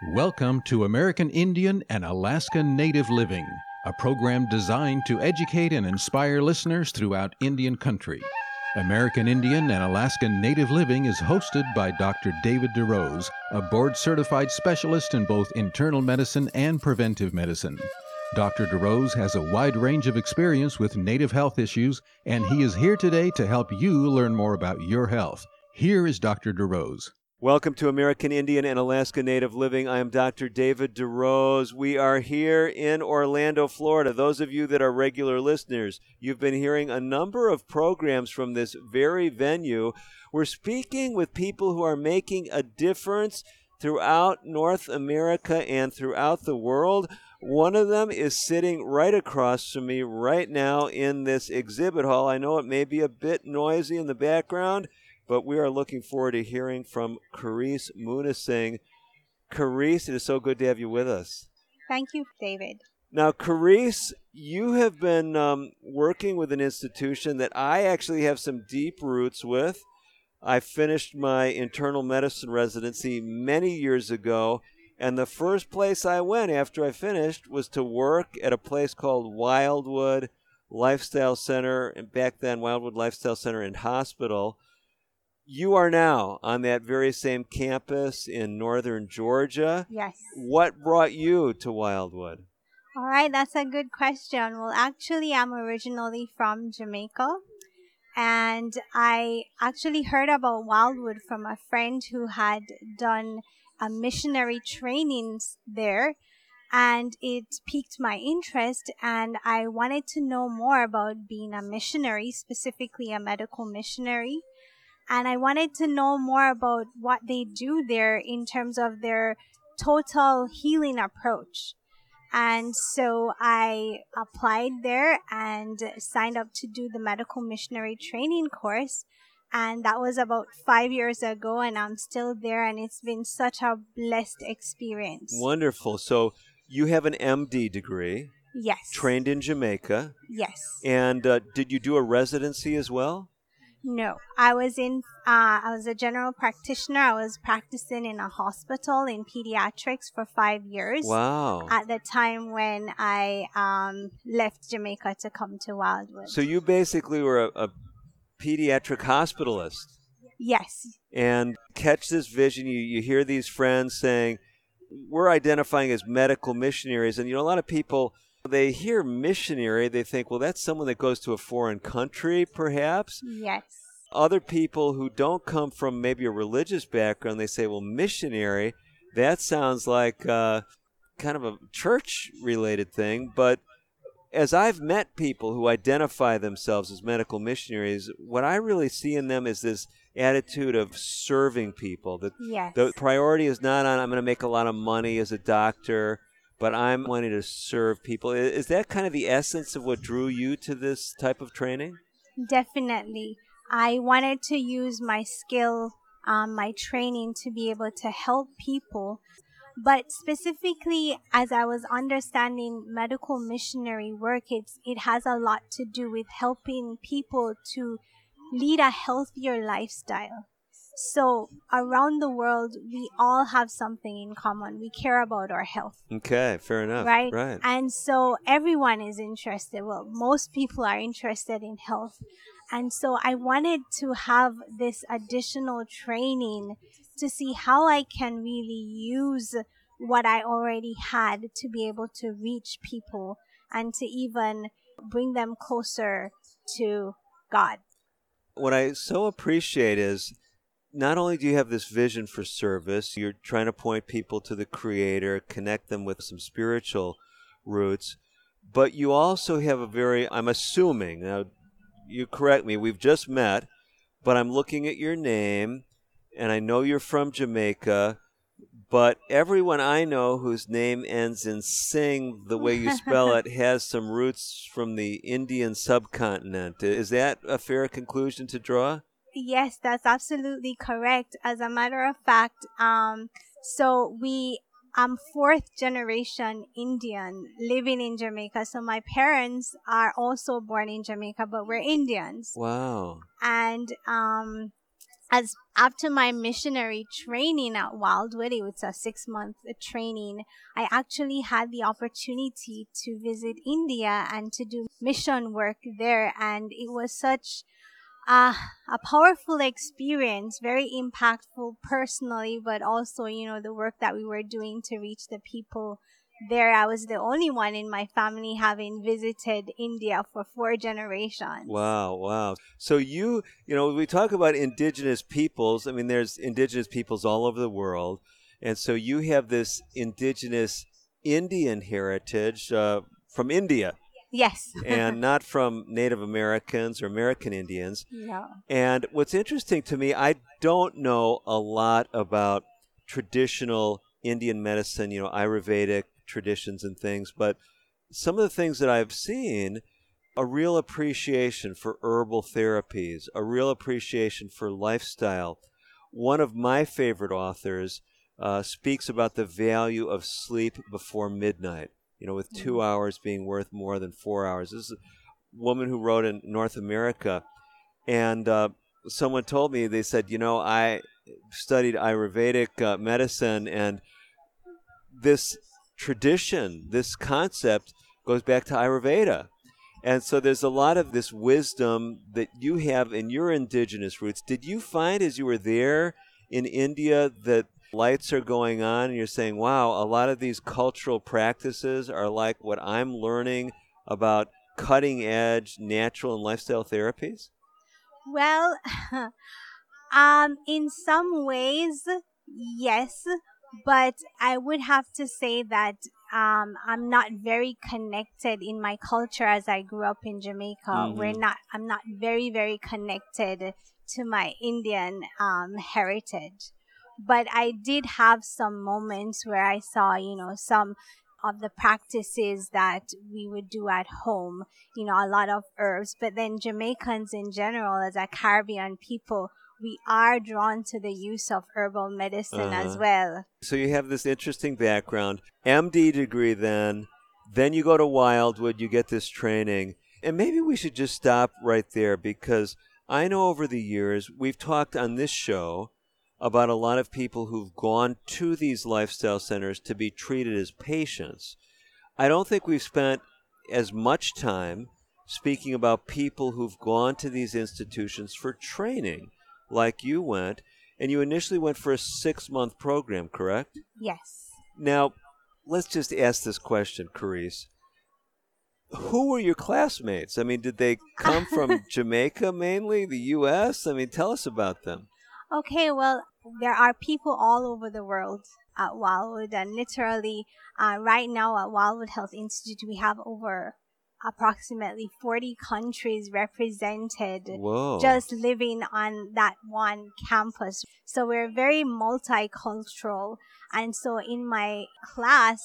Welcome to American Indian and Alaska Native Living, a program designed to educate and inspire listeners throughout Indian country. American Indian and Alaska Native Living is hosted by Dr. David DeRose, a board-certified specialist in both internal medicine and preventive medicine. Dr. DeRose has a wide range of experience with Native health issues, and he is here today to help you learn more about your health. Here is Dr. DeRose. Welcome to American Indian and Alaska Native Living. I am Dr. David DeRose. We are here in Orlando, Florida. Those of you that are regular listeners, you've been hearing a number of programs from this very venue. We're speaking with people who are making a difference throughout North America and throughout the world. One of them is sitting right across from me right now in this exhibit hall. I know it may be a bit noisy in the background, but we are looking forward to hearing from Charis Munasingh. Charis, it is so good to have you with us. Thank you, David. Now, Charis, you have been working with an institution that I actually have some deep roots with. I finished my internal medicine residency many years ago, and the first place I went after I finished was to work at a place called Wildwood Lifestyle Center, and back then Wildwood Lifestyle Center and Hospital. You are now on that very same campus in northern Georgia. Yes. What brought you to Wildwood? All right, that's a good question. Well, actually, I'm originally from Jamaica, and I actually heard about Wildwood from a friend who had done a missionary trainings there, and it piqued my interest, and I wanted to know more about being a missionary, specifically a medical missionary. And I wanted to know more about what they do there in terms of their total healing approach. And so I applied there and signed up to do the medical missionary training course. And that was about 5 years ago, and I'm still there, and it's been such a blessed experience. Wonderful. So you have an MD degree. Yes. Trained in Jamaica. Yes. And did you do a residency as well? No, I was a general practitioner. I was practicing in a hospital in pediatrics for 5 years. Wow. At the time when I left Jamaica to come to Wildwood. So you basically were a pediatric hospitalist. Yes. And catch this vision. You hear these friends saying, we're identifying as medical missionaries. And, a lot of people, they hear missionary, they think, well, that's someone that goes to a foreign country, perhaps. Yes. Other people who don't come from maybe a religious background, they say, well, missionary, that sounds like kind of a church-related thing. But as I've met people who identify themselves as medical missionaries, what I really see in them is this attitude of serving people. That yes. The priority is not on, I'm going to make a lot of money as a doctor, but I'm wanting to serve people. Is that kind of the essence of what drew you to this type of training? Definitely. I wanted to use my skill, my training to be able to help people. But specifically, as I was understanding medical missionary work, it has a lot to do with helping people to lead a healthier lifestyle. So around the world, we all have something in common. We care about our health. Okay, fair enough. Right? Right. And so everyone is interested. Well, most people are interested in health. And so I wanted to have this additional training to see how I can really use what I already had to be able to reach people and to even bring them closer to God. What I so appreciate is not only do you have this vision for service, you're trying to point people to the Creator, connect them with some spiritual roots, but you also have a very, I'm assuming, now you correct me, we've just met, but I'm looking at your name, and I know you're from Jamaica, but everyone I know whose name ends in Singh, the way you spell it, has some roots from the Indian subcontinent. Is that a fair conclusion to draw? Yes, that's absolutely correct. As a matter of fact, I'm fourth generation Indian living in Jamaica. So my parents are also born in Jamaica, but we're Indians. Wow. And as after my missionary training at Wildwood, it was a 6-month training, I actually had the opportunity to visit India and to do mission work there. And it was such a powerful experience, very impactful personally, but also, the work that we were doing to reach the people there. I was the only one in my family having visited India for 4 generations. Wow, wow. So we talk about indigenous peoples. I mean, there's indigenous peoples all over the world. And so you have this indigenous Indian heritage from India. Yes. And not from Native Americans or American Indians. No. And what's interesting to me, I don't know a lot about traditional Indian medicine, Ayurvedic traditions and things, but some of the things that I've seen, a real appreciation for herbal therapies, a real appreciation for lifestyle. One of my favorite authors speaks about the value of sleep before midnight. With 2 hours being worth more than 4 hours. This is a woman who wrote in North America, and someone told me, they said, I studied Ayurvedic medicine, and this tradition, this concept goes back to Ayurveda. And so there's a lot of this wisdom that you have in your indigenous roots. Did you find as you were there in India that lights are going on and you're saying, wow, a lot of these cultural practices are like what I'm learning about cutting edge natural and lifestyle therapies? Well, in some ways, yes, but I would have to say that I'm not very connected in my culture as I grew up in Jamaica. Mm-hmm. I'm not very, very connected to my Indian heritage. But I did have some moments where I saw, some of the practices that we would do at home, a lot of herbs. But then Jamaicans in general, as a Caribbean people, we are drawn to the use of herbal medicine as well. So you have this interesting background, MD degree then you go to Wildwood, you get this training. And maybe we should just stop right there, because I know over the years we've talked on this show about a lot of people who've gone to these lifestyle centers to be treated as patients. I don't think we've spent as much time speaking about people who've gone to these institutions for training, like you went, and you initially went for a 6-month program, correct? Yes. Now, let's just ask this question, Carice. Who were your classmates? I mean, did they come from Jamaica mainly, the U.S.? I mean, tell us about them. Okay, well, there are people all over the world at Wildwood, and literally right now at Wildwood Health Institute, we have over approximately 40 countries represented. Whoa. Just living on that one campus. So we're very multicultural. And so in my class,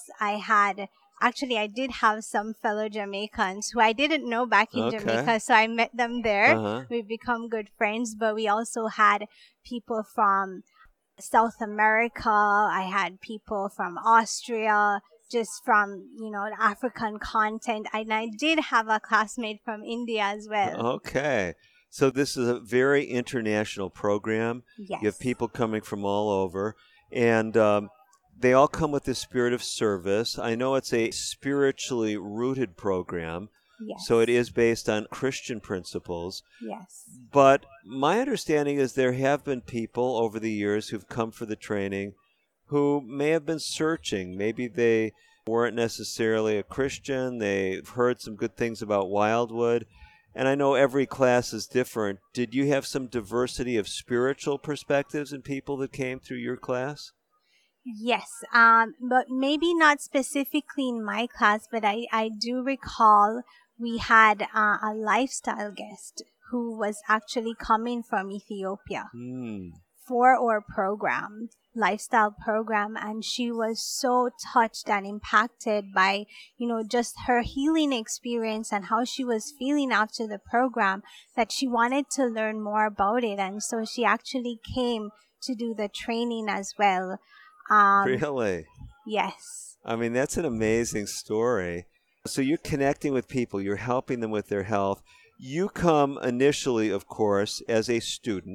I did have some fellow Jamaicans who I didn't know back in Jamaica, so I met them there. We've become good friends, but we also had people from South America. I had people from Austria, just from, the African continent. And I did have a classmate from India as well. Okay. So this is a very international program. Yes. You have people coming from all over. And they all come with the spirit of service. I know it's a spiritually rooted program. Yes. So it is based on Christian principles. Yes. But my understanding is there have been people over the years who've come for the training who may have been searching. Maybe they weren't necessarily a Christian. They've heard some good things about Wildwood. And I know every class is different. Did you have some diversity of spiritual perspectives in people that came through your class? Yes, but maybe not specifically in my class, but I do recall we had a lifestyle guest who was actually coming from Ethiopia for our lifestyle program, and she was so touched and impacted by, just her healing experience and how she was feeling after the program, that she wanted to learn more about it, and so she actually came to do the training as well. Really? Yes. I mean, that's an amazing story. So you're connecting with people, you're helping them with their health. You come initially, of course, as a student.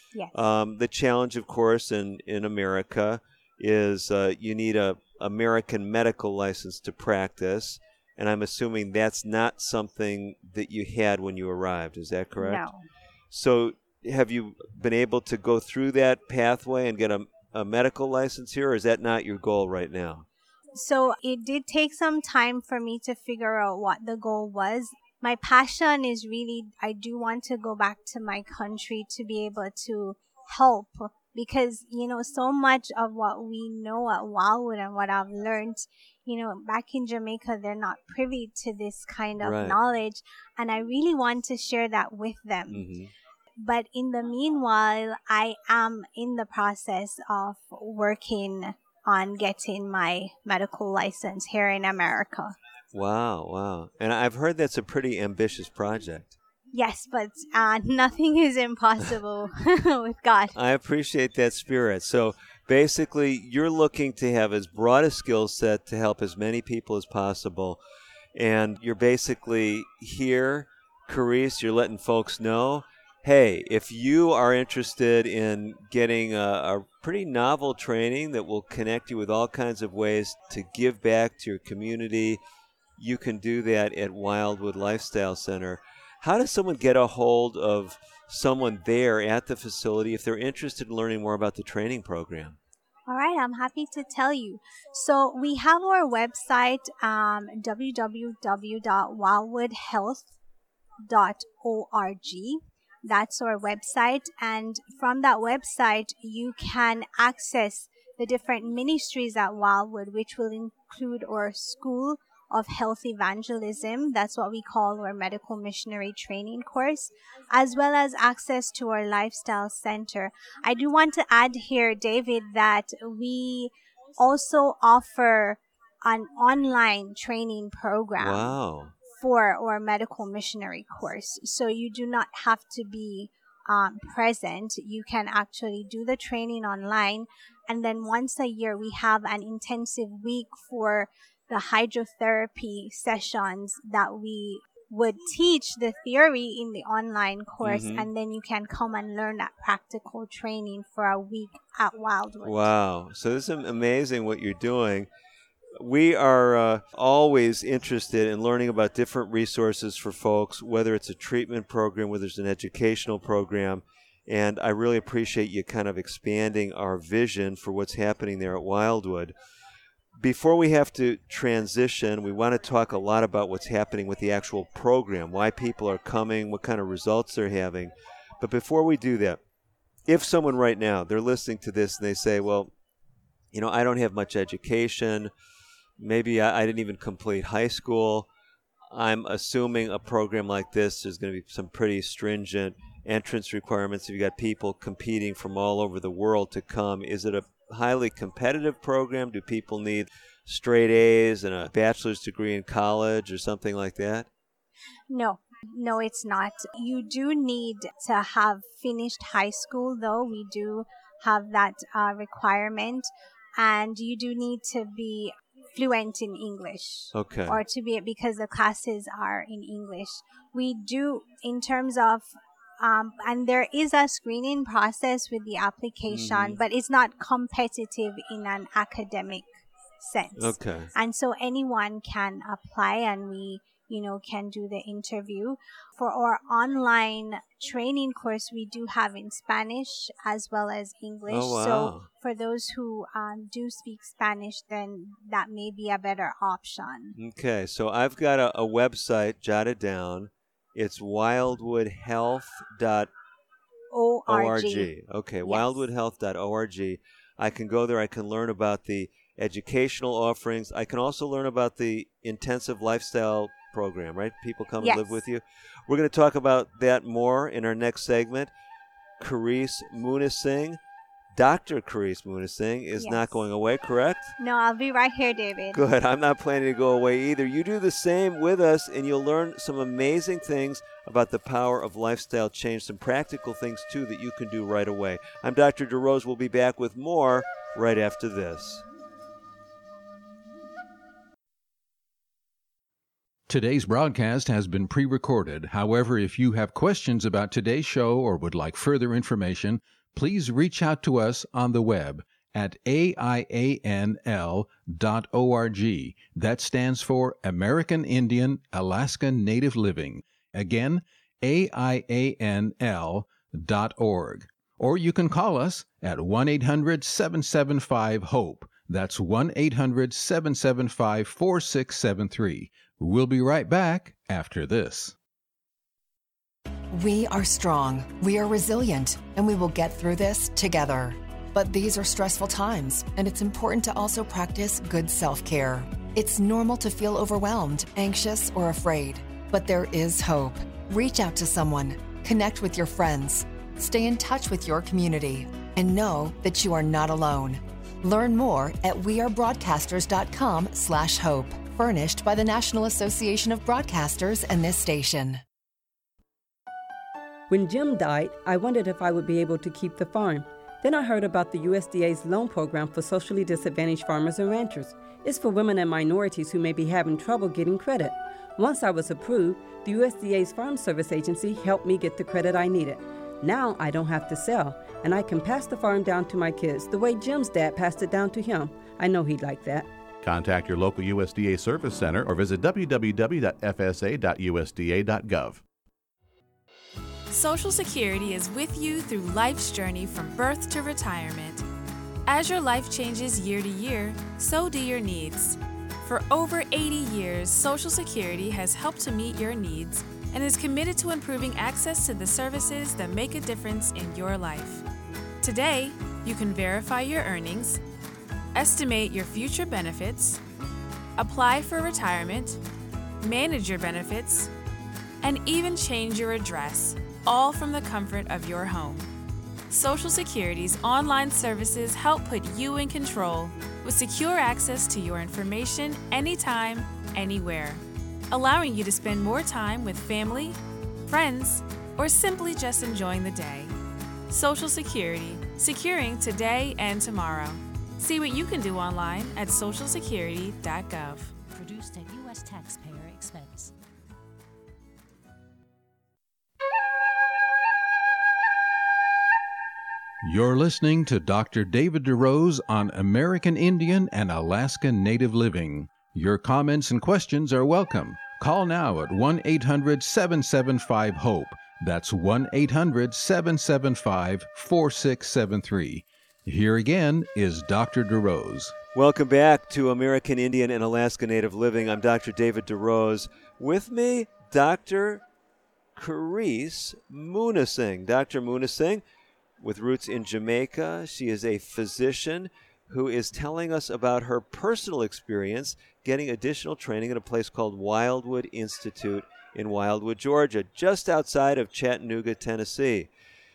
Yes. The challenge, of course, in America is you need a American medical license to practice, and I'm assuming that's not something that you had when you arrived. Is that correct? No. So have you been able to go through that pathway and get a medical license here, or is that not your goal right now? So it did take some time for me to figure out what the goal was. My passion is really, I do want to go back to my country to be able to help, because, so much of what we know at Wildwood and what I've learned, back in Jamaica, they're not privy to this kind of Right. knowledge. And I really want to share that with them. Mm-hmm. But in the meanwhile, I am in the process of working on getting my medical license here in America. Wow. And I've heard that's a pretty ambitious project. Yes, but nothing is impossible with God. I appreciate that spirit. So basically, you're looking to have as broad a skill set to help as many people as possible. And you're basically here, Carice, you're letting folks know, hey, if you are interested in getting a pretty novel training that will connect you with all kinds of ways to give back to your community, you can do that at Wildwood Lifestyle Center. How does someone get a hold of someone there at the facility if they're interested in learning more about the training program? All right, I'm happy to tell you. So we have our website, www.wildwoodhealth.org. That's our website. And from that website, you can access the different ministries at Wildwood, which will include our School of Health Evangelism. That's what we call our medical missionary training course, as well as access to our lifestyle center. I do want to add here, David, that we also offer an online training program. Wow. For our medical missionary course. So you do not have to be present. You can actually do the training online. And then once a year, we have an intensive week for the hydrotherapy sessions that we would teach the theory in the online course. Mm-hmm. And then you can come and learn that practical training for a week at Wildwood. Wow. So this is amazing what you're doing. We are always interested in learning about different resources for folks, whether it's a treatment program, whether it's an educational program. And I really appreciate you kind of expanding our vision for what's happening there at Wildwood. Before we have to transition, we want to talk a lot about what's happening with the actual program, why people are coming, what kind of results they're having. But before we do that, if someone right now, they're listening to this and they say, well, I don't have much education. Maybe I didn't even complete high school. I'm assuming a program like this, there's going to be some pretty stringent entrance requirements. If you got people competing from all over the world to come, is it a highly competitive program? Do people need straight A's and a bachelor's degree in college or something like that? No, it's not. You do need to have finished high school, though. We do have that requirement. And you do need to be fluent in English. Okay. Or to be, because the classes are in English. We do, in terms of, and there is a screening process with the application, but it's not competitive in an academic sense. Okay. And so anyone can apply, and we, can do the interview. For our online training course, we do have in Spanish as well as English. Oh, wow. So for those who do speak Spanish, then that may be a better option. Okay, so I've got a website jotted down. It's wildwoodhealth.org. Okay, Yes. wildwoodhealth.org. I can go there. I can learn about the educational offerings. I can also learn about the intensive lifestyle program, right? People come and live with you. We're going to talk about that more in our next segment. Carice Munasingh, Dr. Carice Munasingh is not going away, correct? No, I'll be right here, David. Good. I'm not planning to go away either. You do the same with us, and you'll learn some amazing things about the power of lifestyle change, some practical things, too, that you can do right away. I'm Dr. DeRose. We'll be back with more right after this. Today's broadcast has been pre-recorded. However, if you have questions about today's show or would like further information, please reach out to us on the web at AIANL.org. That stands for American Indian Alaska Native Living. Again, AIANL.org. Or you can call us at 1-800-775-HOPE. That's 1-800-775-4673. We'll be right back after this. We are strong, we are resilient, and we will get through this together. But these are stressful times, and it's important to also practice good self-care. It's normal to feel overwhelmed, anxious, or afraid, but there is hope. Reach out to someone, connect with your friends, stay in touch with your community, and know that you are not alone. Learn more at wearebroadcasters.com/hope, furnished by the National Association of Broadcasters and this station. When Jim died, I wondered if I would be able to keep the farm. Then I heard about the USDA's loan program for socially disadvantaged farmers and ranchers. It's for women and minorities who may be having trouble getting credit. Once I was approved, the USDA's Farm Service Agency helped me get the credit I needed. Now I don't have to sell, and I can pass the farm down to my kids the way Jim's dad passed it down to him. I know he'd like that. Contact your local USDA Service Center or visit www.fsa.usda.gov. Social Security is with you through life's journey from birth to retirement. As your life changes year to year, so do your needs. For over 80 years, Social Security has helped to meet your needs and is committed to improving access to the services that make a difference in your life. Today, you can verify your earnings, estimate your future benefits, apply for retirement, manage your benefits, and even change your address, all from the comfort of your home. Social Security's online services help put you in control with secure access to your information anytime, anywhere, allowing you to spend more time with family, friends, or simply just enjoying the day. Social Security, securing today and tomorrow. See what you can do online at socialsecurity.gov. Produced at U.S. taxpayer expense. You're listening to Dr. David DeRose on American Indian and Alaska Native Living. Your comments and questions are welcome. Call now at 1-800-775-HOPE. That's 1-800-775-4673. Here again is Dr. DeRose. Welcome back to American Indian and Alaska Native Living. I'm Dr. David DeRose. With me, Dr. Carice Munasingh. Dr. Munasingh, with roots in Jamaica. She is a physician who is telling us about her personal experience getting additional training at a place called Wildwood Institute in Wildwood, Georgia, just outside of Chattanooga, Tennessee.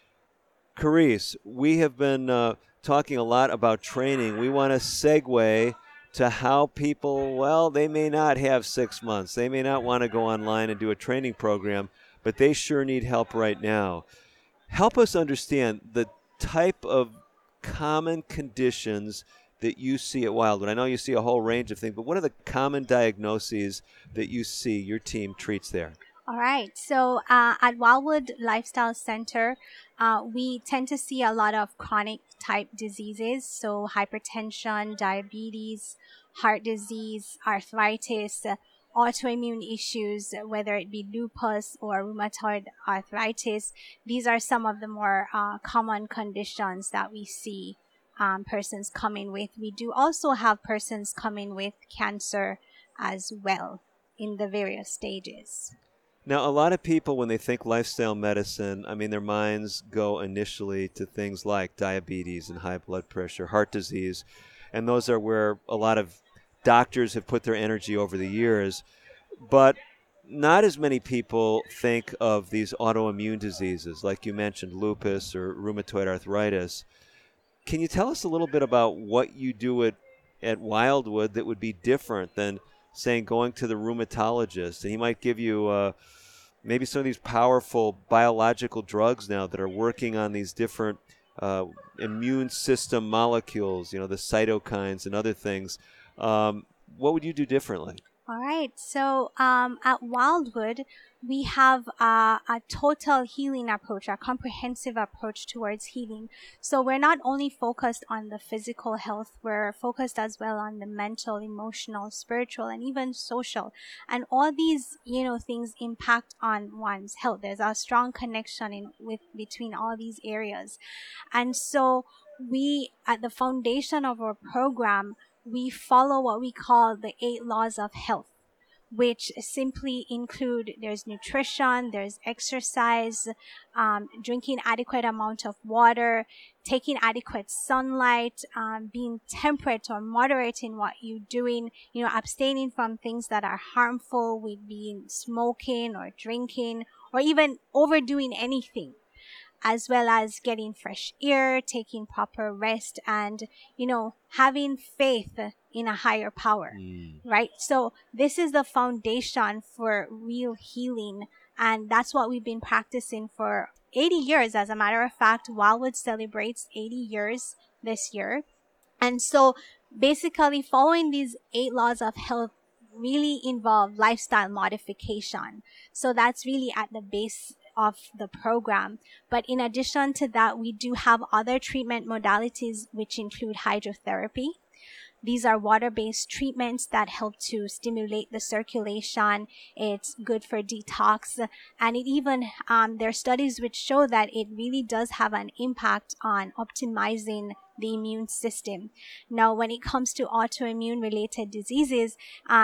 Carice, we have been talking a lot about training. We want to segue to how people, well, they may not have 6 months. They may not want to go online and do a training program, but they sure need help right now. Help us understand the type of common conditions that you see at Wildwood. I know you see a whole range of things, but what are the common diagnoses that you see your team treats there? All right. So at Wildwood Lifestyle Center, we tend to see a lot of chronic type diseases. So hypertension, diabetes, heart disease, arthritis, autoimmune issues, whether it be lupus or rheumatoid arthritis. These are some of the more common conditions that we see persons coming with. We do also have persons coming with cancer as well in the various stages. Now, a lot of people, when they think lifestyle medicine, I mean, their minds go initially to things like diabetes and high blood pressure, heart disease, and those are where a lot of doctors have put their energy over the years. But not as many people think of these autoimmune diseases, like you mentioned, lupus or rheumatoid arthritis. Can you tell us a little bit about what you do at Wildwood that would be different than, saying, going to the rheumatologist? And he might give you maybe some of these powerful biological drugs now that are working on these different immune system molecules, you know, the cytokines and other things. What would you do differently? All right. So at Wildwood, we have a total healing approach, a comprehensive approach towards healing. So we're not only focused on the physical health, we're focused as well on the mental, emotional, spiritual, and even social. And all these, things impact on one's health. There's a strong connection between all these areas. And so we, at the foundation of our program, we follow what we call the 8 laws of health, which simply include there's nutrition, there's exercise, drinking adequate amount of water, taking adequate sunlight, being temperate or moderate in what you're doing, abstaining from things that are harmful, with being smoking or drinking or even overdoing anything, as well as getting fresh air, taking proper rest, and, having faith in a higher power, right? So this is the foundation for real healing. And that's what we've been practicing for 80 years. As a matter of fact, Wildwood celebrates 80 years this year. And so basically following these 8 laws of health really involve lifestyle modification. So that's really at the base of the program. But in addition to that, we do have other treatment modalities, which include hydrotherapy. These are water-based treatments that help to stimulate the circulation. It's good for detox. And it even, there are studies which show that it really does have an impact on optimizing the immune system. Now, when it comes to autoimmune related diseases,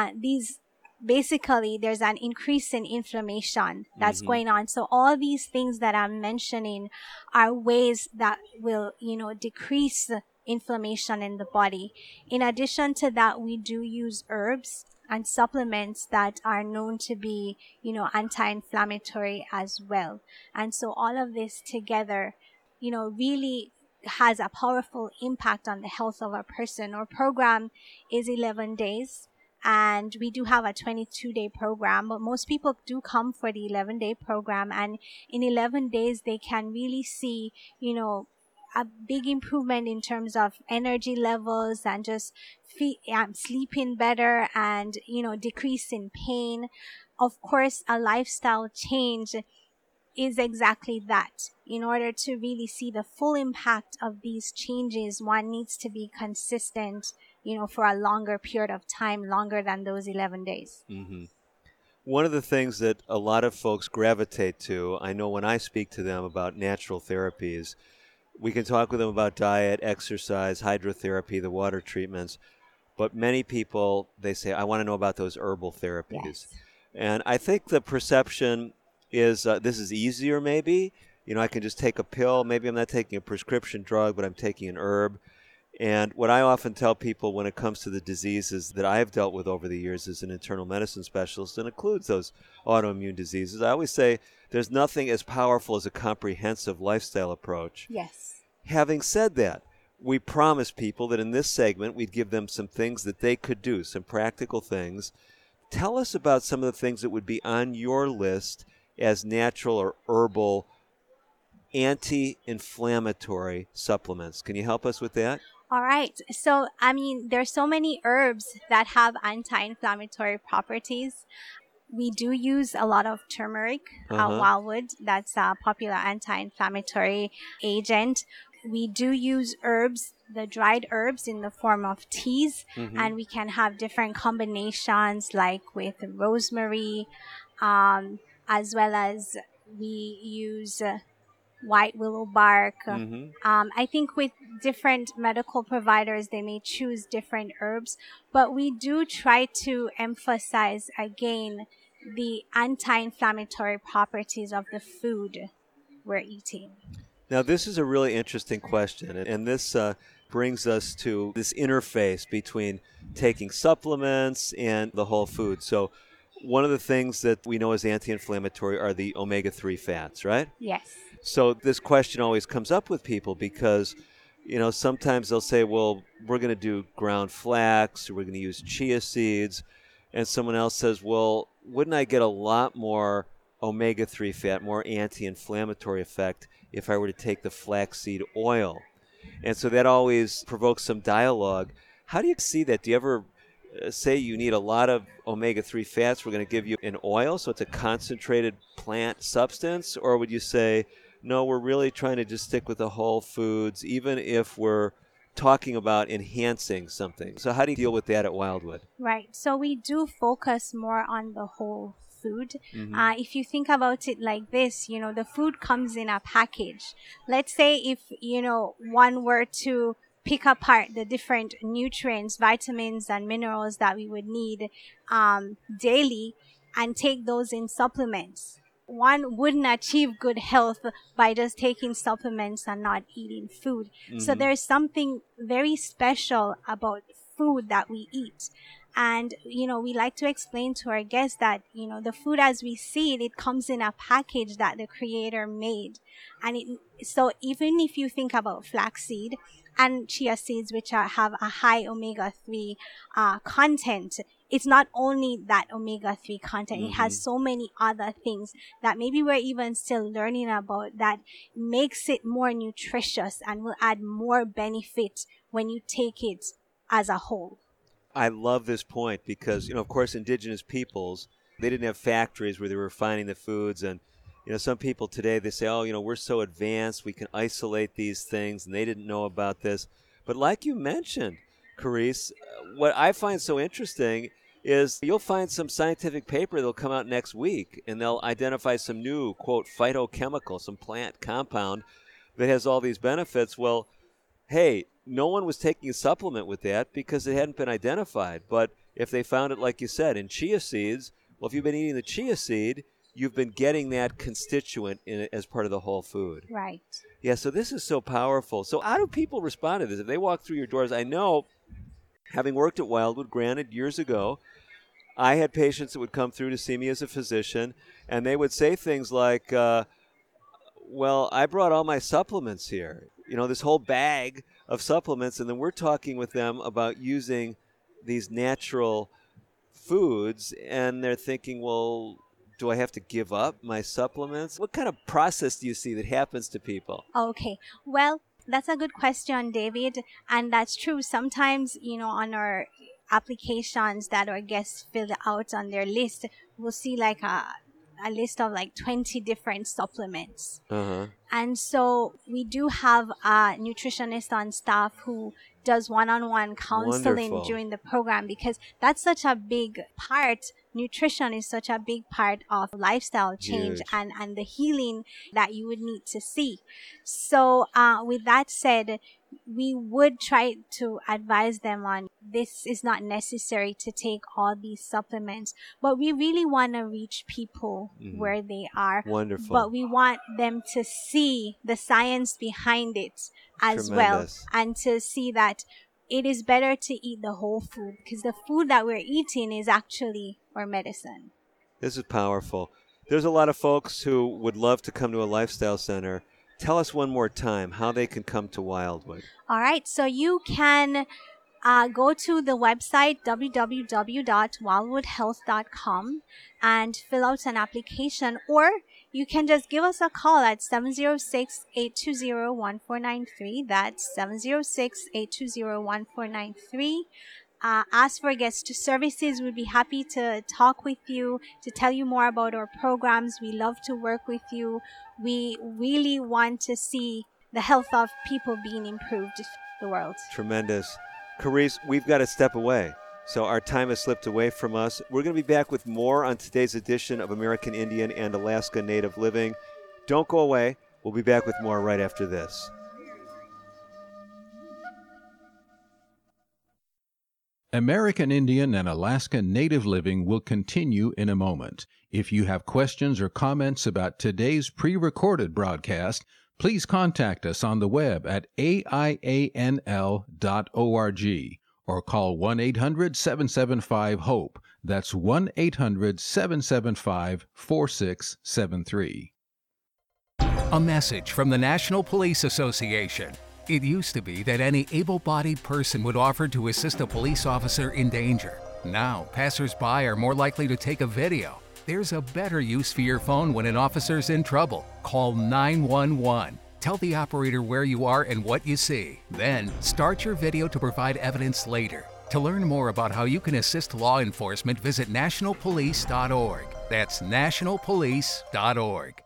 basically there's an increase in inflammation that's going on. So all these things that I'm mentioning are ways that will, decrease inflammation in the body. In addition to that, we do use herbs and supplements that are known to be, anti-inflammatory as well. And so all of this together, really has a powerful impact on the health of a person. Our program is 11 days. And we do have a 22-day program, but most people do come for the 11-day program. And in 11 days, they can really see, a big improvement in terms of energy levels and just sleeping better and, decrease in pain. Of course, a lifestyle change is exactly that. In order to really see the full impact of these changes, one needs to be consistent, for a longer period of time, longer than those 11 days. One of the things that a lot of folks gravitate to, I know when I speak to them about natural therapies, we can talk with them about diet, exercise, hydrotherapy, the water treatments, but many people, they say, I want to know about those herbal therapies. Yes. And I think the perception is this is easier maybe. I can just take a pill. Maybe I'm not taking a prescription drug, but I'm taking an herb. And what I often tell people when it comes to the diseases that I've dealt with over the years as an internal medicine specialist, and includes those autoimmune diseases, I always say there's nothing as powerful as a comprehensive lifestyle approach. Yes. Having said that, we promised people that in this segment we'd give them some things that they could do, some practical things. Tell us about some of the things that would be on your list as natural or herbal anti-inflammatory supplements. Can you help us with that? All right. So, there's so many herbs that have anti-inflammatory properties. We do use a lot of turmeric at Wildwood. That's a popular anti-inflammatory agent. We do use herbs, the dried herbs, in the form of teas, and we can have different combinations like with rosemary, as well as we use white willow bark. I think with different medical providers, they may choose different herbs, but we do try to emphasize again the anti-inflammatory properties of the food we're eating. Now, this is a really interesting question, and this brings us to this interface between taking supplements and the whole food. So one of the things that we know as anti-inflammatory are the omega-3 fats, right? Yes. So this question always comes up with people because, sometimes they'll say, well, we're going to do ground flax or we're going to use chia seeds. And someone else says, well, wouldn't I get a lot more omega-3 fat, more anti-inflammatory effect if I were to take the flaxseed oil? And so that always provokes some dialogue. How do you see that? Do you ever say you need a lot of omega-3 fats, we're going to give you an oil, so it's a concentrated plant substance? Or would you say, no, we're really trying to just stick with the whole foods, even if we're talking about enhancing something? So how do you deal with that at Wildwood? Right. So we do focus more on the whole food. Mm-hmm. If you think about it like this, the food comes in a package. Let's say if, one were to pick apart the different nutrients, vitamins, and minerals that we would need daily and take those in supplements. One wouldn't achieve good health by just taking supplements and not eating food. Mm-hmm. So there's something very special about food that we eat. And, we like to explain to our guests that, the food as we see it, it comes in a package that the creator made. And so even if you think about flaxseed and chia seeds, which have a high omega-3 content, it's not only that omega-3 content. Mm-hmm. It has so many other things that maybe we're even still learning about that makes it more nutritious and will add more benefit when you take it as a whole. I love this point because, of course, indigenous peoples, they didn't have factories where they were refining the foods. And, some people today, they say, we're so advanced, we can isolate these things, and they didn't know about this. But like you mentioned, Carice, what I find so interesting is you'll find some scientific paper that'll come out next week, and they'll identify some new, quote, phytochemical, some plant compound that has all these benefits. Well, hey, no one was taking a supplement with that because it hadn't been identified. But if they found it, like you said, in chia seeds, well, if you've been eating the chia seed, you've been getting that constituent in it as part of the whole food. Right. Yeah, so this is so powerful. So how do people respond to this? If they walk through your doors, I know, having worked at Wildwood, granted, years ago, I had patients that would come through to see me as a physician, and they would say things like, well, I brought all my supplements here, this whole bag of supplements, and then we're talking with them about using these natural foods, and they're thinking, well, do I have to give up my supplements? What kind of process do you see that happens to people? Okay. Well, that's a good question, David. And that's true. Sometimes, on our applications that our guests fill out on their list, we'll see like a list of like 20 different supplements. Uh-huh. And so we do have a nutritionist on staff who does one-on-one counseling Wonderful. During the program, because that's such a big part. Nutrition is such a big part of lifestyle change and the healing that you would need to see. So with that said, we would try to advise them on this is not necessary to take all these supplements, but we really want to reach people where they are. Wonderful. But we want them to see the science behind it as Tremendous. well, and to see that it is better to eat the whole food, because the food that we're eating is actually our medicine. This is powerful. There's a lot of folks who would love to come to a lifestyle center. Tell us one more time how they can come to Wildwood. All right. So you can go to the website www.wildwoodhealth.com and fill out an application, or you can just give us a call at 706-820-1493. That's 706-820-1493. Ask for guest services. We'd be happy to talk with you, to tell you more about our programs. We love to work with you. We really want to see the health of people being improved in the world. Tremendous. Carice, we've got to step away. So our time has slipped away from us. We're going to be back with more on today's edition of American Indian and Alaska Native Living. Don't go away. We'll be back with more right after this. American Indian and Alaska Native Living will continue in a moment. If you have questions or comments about today's pre-recorded broadcast, please contact us on the web at aianl.org or call 1-800-775-HOPE. That's 1-800-775-4673. A message from the National Police Association. It used to be that any able-bodied person would offer to assist a police officer in danger. Now, passers-by are more likely to take a video. There's a better use for your phone when an officer's in trouble. Call 911. Tell the operator where you are and what you see. Then, start your video to provide evidence later. To learn more about how you can assist law enforcement, visit nationalpolice.org. That's nationalpolice.org.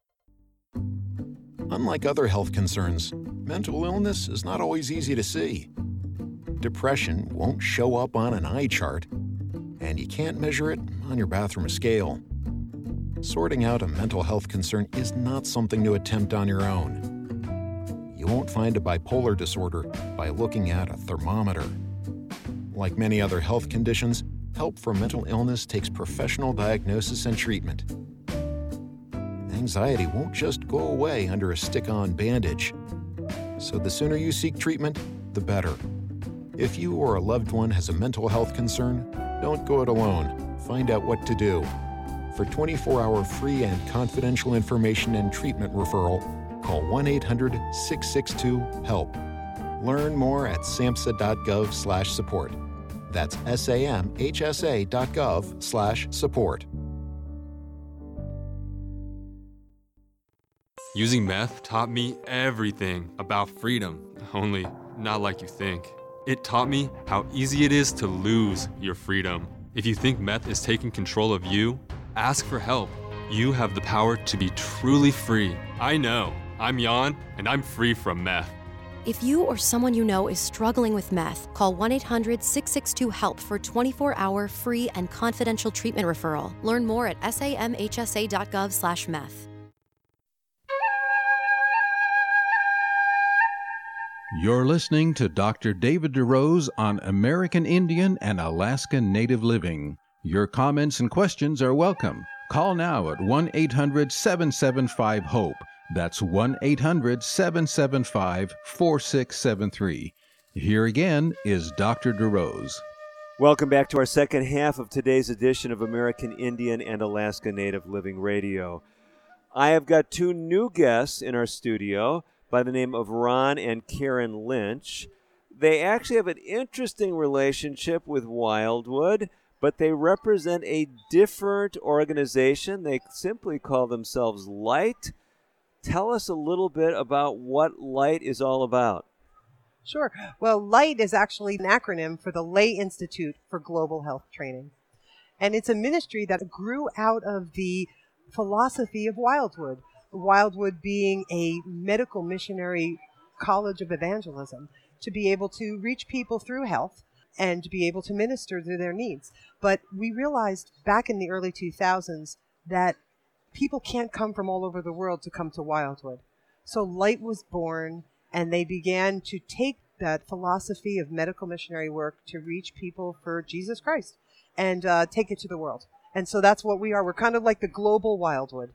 Unlike other health concerns, mental illness is not always easy to see. Depression won't show up on an eye chart, and you can't measure it on your bathroom scale. Sorting out a mental health concern is not something to attempt on your own. You won't find a bipolar disorder by looking at a thermometer. Like many other health conditions, help for mental illness takes professional diagnosis and treatment. Anxiety won't just go away under a stick-on bandage. So the sooner you seek treatment, the better. If you or a loved one has a mental health concern, don't go it alone. Find out what to do. For 24-hour free and confidential information and treatment referral, call 1-800-662-HELP. Learn more at samhsa.gov/support. That's samhsa.gov/support. Using meth taught me everything about freedom, only not like you think. It taught me how easy it is to lose your freedom. If you think meth is taking control of you, ask for help. You have the power to be truly free. I know. I'm Jan, and I'm free from meth. If you or someone you know is struggling with meth, call 1-800-662-HELP for 24-hour free and confidential treatment referral. Learn more at samhsa.gov/meth. You're listening to Dr. David DeRose on American Indian and Alaska Native Living. Your comments and questions are welcome. Call now at 1-800-775-HOPE. That's 1-800-775-4673. Here again is Dr. DeRose. Welcome back to our second half of today's edition of American Indian and Alaska Native Living Radio. I have got two new guests in our studio by the name of Ron and Karen Lynch. They actually have an interesting relationship with Wildwood, but they represent a different organization. They simply call themselves Light. Tell us a little bit about what Light is all about. Sure. Well, LIGHT is actually an acronym for the Lay Institute for Global Health Training. And it's a ministry that grew out of the philosophy of Wildwood. Wildwood being a medical missionary college of evangelism, to be able to reach people through health and to be able to minister to their needs. But we realized back in the early 2000s that people can't come from all over the world to come to Wildwood. So Light was born, and they began to take that philosophy of medical missionary work to reach people for Jesus Christ and take it to the world. And so that's what we are. We're kind of like the global Wildwood.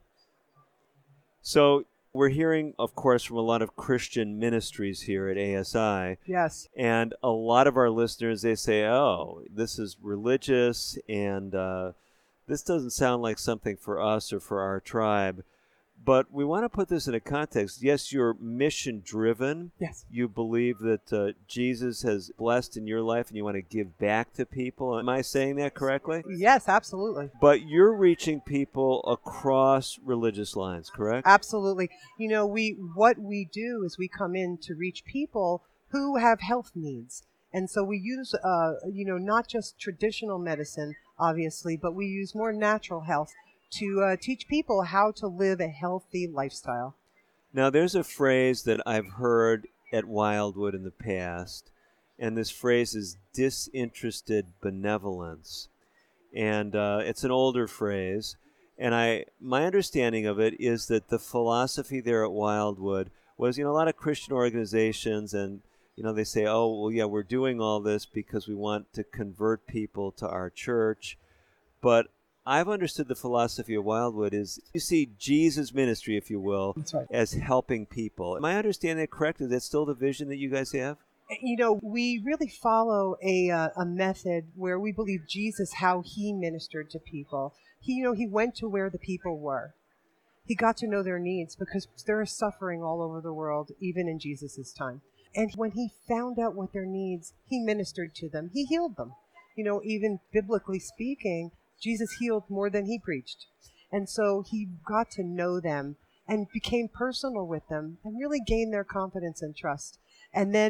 So we're hearing, of course, from a lot of Christian ministries here at ASI. Yes. And a lot of our listeners, they say, oh, this is religious, and this doesn't sound like something for us or for our tribe. But we want to put this in a context. Yes, you're mission-driven. Yes. You believe that Jesus has blessed in your life and you want to give back to people. Am I saying that correctly? Yes, absolutely. But you're reaching people across religious lines, correct? Absolutely. You know, what we do is we come in to reach people who have health needs. And so we use, not just traditional medicine, obviously, but we use more natural health to teach people how to live a healthy lifestyle. Now, there's a phrase that I've heard at Wildwood in the past, and this phrase is disinterested benevolence. And it's an older phrase, and my understanding of it is that the philosophy there at Wildwood was, a lot of Christian organizations, and, they say, oh, well, yeah, we're doing all this because we want to convert people to our church. But I've understood the philosophy of Wildwood is you see Jesus' ministry, if you will, That's right, as helping people. Am I understanding that correct? Is that still the vision that you guys have? We really follow a method where we believe Jesus, how he ministered to people. He went to where the people were. He got to know their needs because there is suffering all over the world, even in Jesus' time. And when he found out what their needs, he ministered to them. He healed them. Even biblically speaking, Jesus healed more than he preached. And so he got to know them and became personal with them and really gained their confidence and trust. And then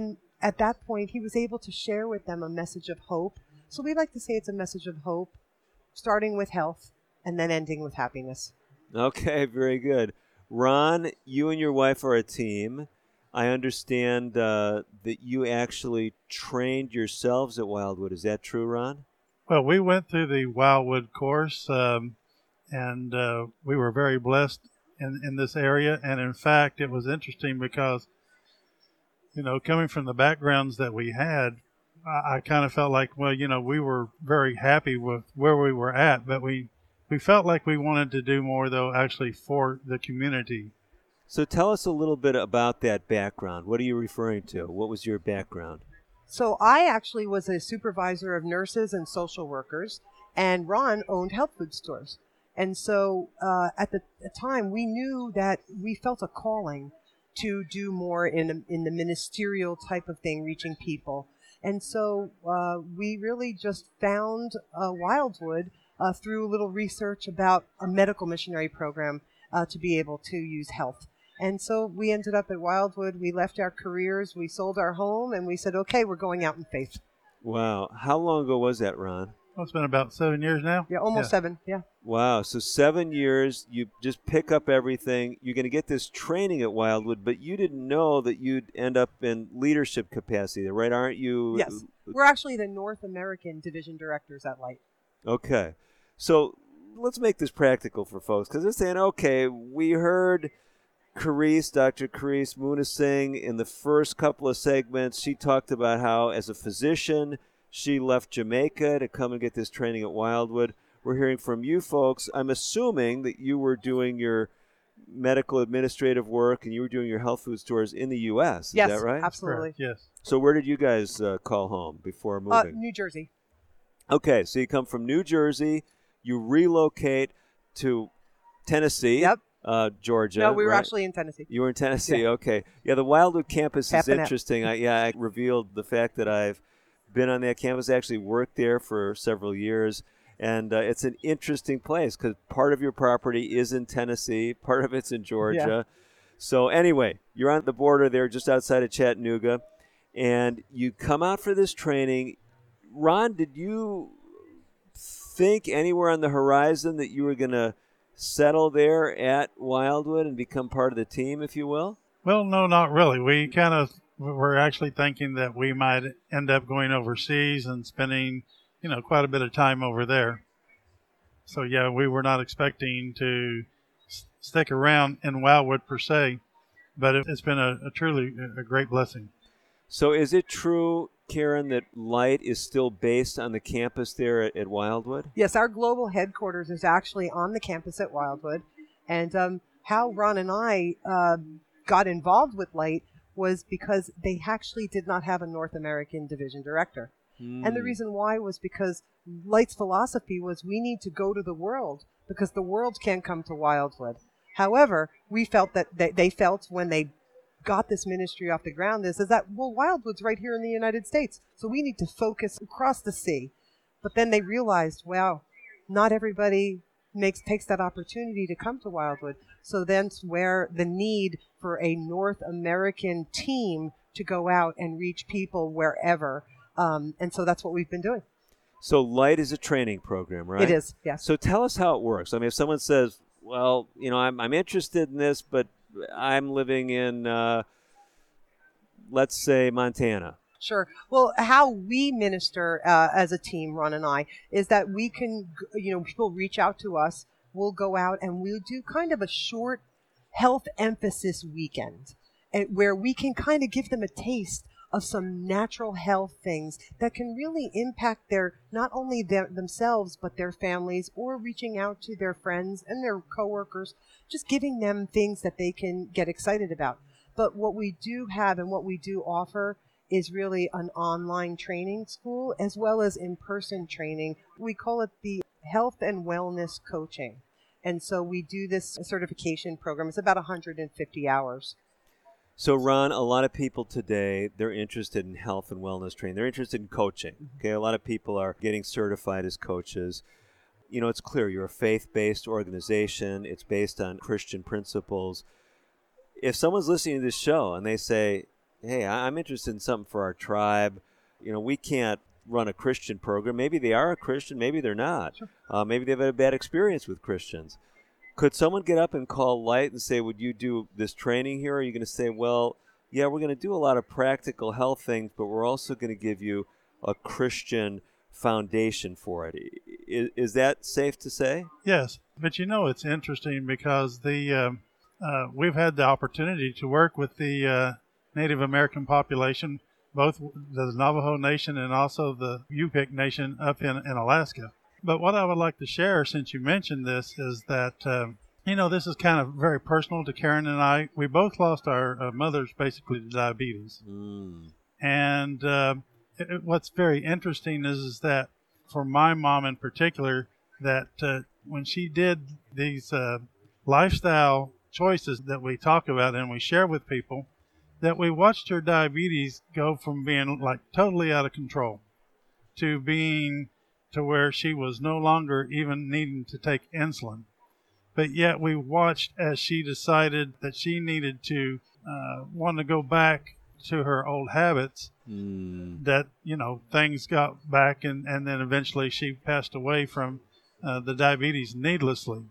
at that point, he was able to share with them a message of hope. So we like to say it's a message of hope, starting with health and then ending with happiness. Okay, very good. Ron, you and your wife are a team. I understand that you actually trained yourselves at Wildwood. Is that true, Ron? Well, we went through the Wildwood course, and we were very blessed in this area. And in fact, it was interesting because, coming from the backgrounds that we had, I kind of felt like, well, we were very happy with where we were at, but we felt like we wanted to do more, though, actually for the community. So tell us a little bit about that background. What are you referring to? What was your background? So I actually was a supervisor of nurses and social workers, and Ron owned health food stores. And so at the time, we knew that we felt a calling to do more in the ministerial type of thing, reaching people. And so we really just found Wildwood through a little research about a medical missionary program to be able to use health. And so we ended up at Wildwood. We left our careers, we sold our home, and we said, okay, we're going out in faith. Wow. How long ago was that, Ron? Well, it's been about 7 years now. Yeah, almost 7, yeah. Wow. So 7 years, you just pick up everything. You're going to get this training at Wildwood, but you didn't know that you'd end up in leadership capacity, right? Aren't you? Yes. We're actually the North American division directors at Light. Okay. So let's make this practical for folks, because they're saying, okay, we heard Dr. Carice Munasingh in the first couple of segments. She talked about how, as a physician, she left Jamaica to come and get this training at Wildwood. We're hearing from you folks. I'm assuming that you were doing your medical administrative work and you were doing your health food stores in the U.S. Is yes, that right? Absolutely. Yes. So where did you guys call home before moving? New Jersey. Okay, so you come from New Jersey. You relocate to Tennessee. Yep. Georgia. No, we were right? actually in Tennessee. You were in Tennessee, yeah. Okay. Yeah, the Wildwood campus is Half interesting. I revealed the fact that I've been on that campus, actually worked there for several years, and it's an interesting place because part of your property is in Tennessee, part of it's in Georgia. Yeah. So anyway, you're on the border there just outside of Chattanooga, and you come out for this training. Ron, did you think anywhere on the horizon that you were going to settle there at Wildwood and become part of the team, if you will? Well, no, not really. We kind of were actually thinking that we might end up going overseas and spending, quite a bit of time over there. So, yeah, we were not expecting to stick around in Wildwood per se, but it's been a truly a great blessing. So is it true, Karen, that Light is still based on the campus there at Wildwood? Yes, our global headquarters is actually on the campus at Wildwood. And how Ron and I got involved with Light was because they actually did not have a North American division director. And the reason why was because Light's philosophy was we need to go to the world because the world can't come to Wildwood. However, we felt that they felt when they got this ministry off the ground is that, well, Wildwood's right here in the United States, so we need to focus across the sea. But then they realized, wow, not everybody takes that opportunity to come to Wildwood. So that's where the need for a North American team to go out and reach people wherever. And so that's what we've been doing. So Light is a training program, right? It is, yes. So tell us how it works. I mean, if someone says, well, I'm interested in this, but I'm living in, let's say, Montana. Sure. Well, how we minister as a team, Ron and I, is that we can, people reach out to us. We'll go out and we'll do kind of a short health emphasis weekend where we can kind of give them a taste of some natural health things that can really impact not only themselves, but their families, or reaching out to their friends and their coworkers, just giving them things that they can get excited about. But what we do have and what we do offer is really an online training school as well as in-person training. We call it the Health and Wellness Coaching. And so we do this certification program. It's about 150 hours. So, Ron, a lot of people today, they're interested in health and wellness training. They're interested in coaching. Okay, a lot of people are getting certified as coaches. It's clear you're a faith-based organization. It's based on Christian principles. If someone's listening to this show and they say, hey, I'm interested in something for our tribe. We can't run a Christian program. Maybe they are a Christian, maybe they're not. Sure. Maybe they've had a bad experience with Christians. Could someone get up and call Light and say, would you do this training here? Or are you going to say, well, yeah, we're going to do a lot of practical health things, but we're also going to give you a Christian foundation for it. Is that safe to say? Yes, but it's interesting because we've had the opportunity to work with the Native American population, both the Navajo Nation and also the Yupik Nation up in Alaska. But what I would like to share, since you mentioned this, is that, this is kind of very personal to Karen and I. We both lost our mothers basically to diabetes. And what's very interesting is that for my mom in particular, that when she did these lifestyle choices that we talk about and we share with people, that we watched her diabetes go from being like totally out of control to being to where she was no longer even needing to take insulin. But yet we watched as she decided that she needed to want to go back to her old habits, that, things got back and then eventually she passed away from the diabetes needlessly.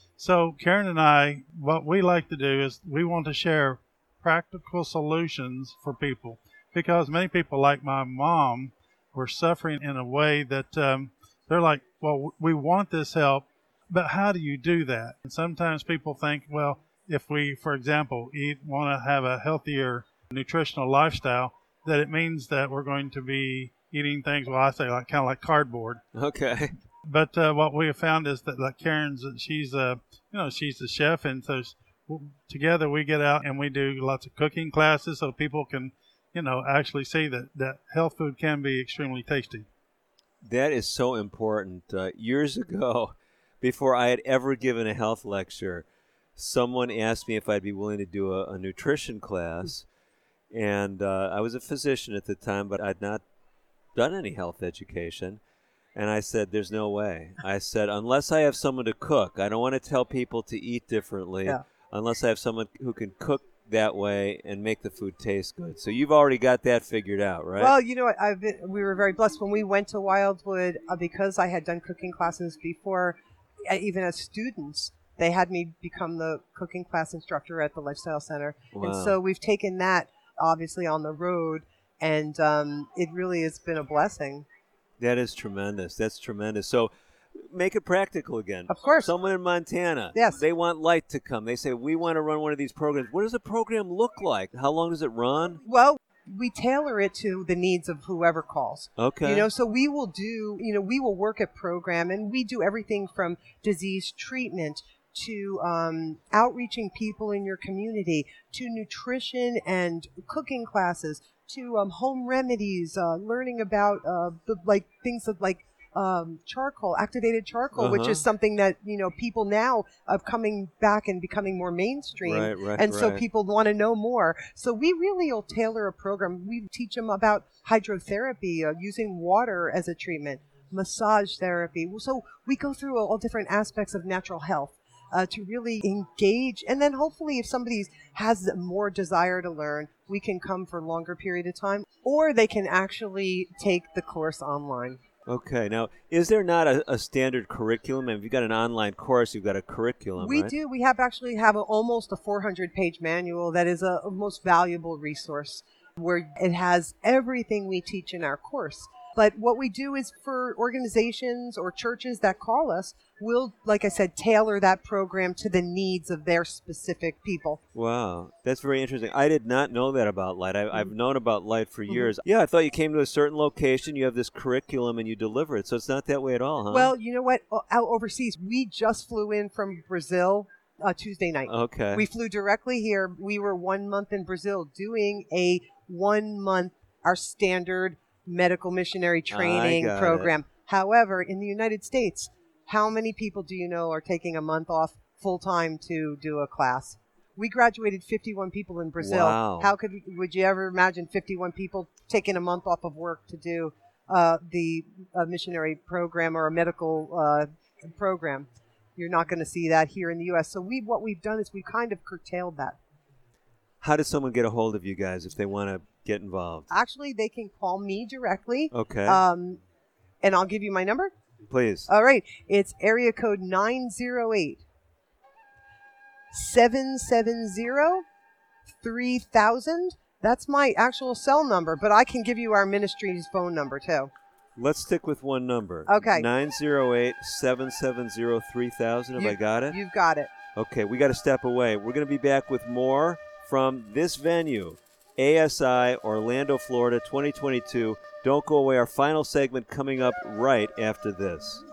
So Karen and I, what we like to do is we want to share practical solutions for people, because many people like my mom were suffering in a way that they're like, well, we want this help, but how do you do that? And sometimes people think, well, if we, for example, want to have a healthier nutritional lifestyle, that it means that we're going to be eating things, well, I say kind of like cardboard. Okay. But what we have found is that like Karen's, she's she's the chef, and so together we get out and we do lots of cooking classes so people can, actually see that health food can be extremely tasty. That is so important. Years ago, before I had ever given a health lecture, someone asked me if I'd be willing to do a nutrition class. And I was a physician at the time, but I'd not done any health education. And I said, there's no way. I said, unless I have someone to cook, I don't want to tell people to eat differently, unless I have someone who can cook that way and make the food taste good. So you've already got that figured out, right? Well, we were very blessed when we went to Wildwood, because I had done cooking classes before, even as students. They had me become the cooking class instructor at the Lifestyle Center. Wow. And so we've taken that, obviously, on the road, and it really has been a blessing. That is tremendous. That's tremendous. So make it practical again. Of course. Someone in Montana, yes, they want Light to come. They say, we want to run one of these programs. What does a program look like? How long does it run? Well, we tailor it to the needs of whoever calls. Okay. So we will do, we will work a program, and we do everything from disease treatment to outreaching people in your community, to nutrition and cooking classes, to home remedies, learning about things like charcoal, activated charcoal, which is something that people now are coming back and becoming more mainstream, and so people want to know more. So we really will tailor a program. We teach them about hydrotherapy, using water as a treatment, massage therapy. So we go through all different aspects of natural health. To really engage, and then hopefully if somebody has more desire to learn, we can come for a longer period of time, or they can actually take the course online. Okay. Now, is there not a standard curriculum? If you've got an online course, you've got a curriculum, We right? do. We have almost a 400-page manual that is a most valuable resource, where it has everything we teach in our course. But what we do is for organizations or churches that call us, we'll, like I said, tailor that program to the needs of their specific people. Wow. That's very interesting. I did not know that about Light. I've known about Light for years. Yeah, I thought you came to a certain location, you have this curriculum, and you deliver it. So it's not that way at all, huh? Well, you know what? Out overseas, we just flew in from Brazil Tuesday night. Okay. We flew directly here. We were 1 month in Brazil doing a 1 month, our standard medical missionary training program. However, in the United States, how many people do you know are taking a month off full time to do a class? We graduated 51 people in Brazil. Wow. Would you ever imagine 51 people taking a month off of work to do the missionary program or a medical program? You're not going to see that here in the U.S. So what we've done is we've kind of curtailed that. How does someone get a hold of you guys if they want to get involved? Actually, they can call me directly. Okay. And I'll give you my number. Please. All right. It's area code 908-770-3000. That's my actual cell number, but I can give you our ministry's phone number, too. Let's stick with one number. Okay. 908-770-3000. Have I got it? You've got it. Okay, we got to step away. We're going to be back with more from this venue, ASI, Orlando, Florida, 2022. Don't go away. Our final segment coming up right after this.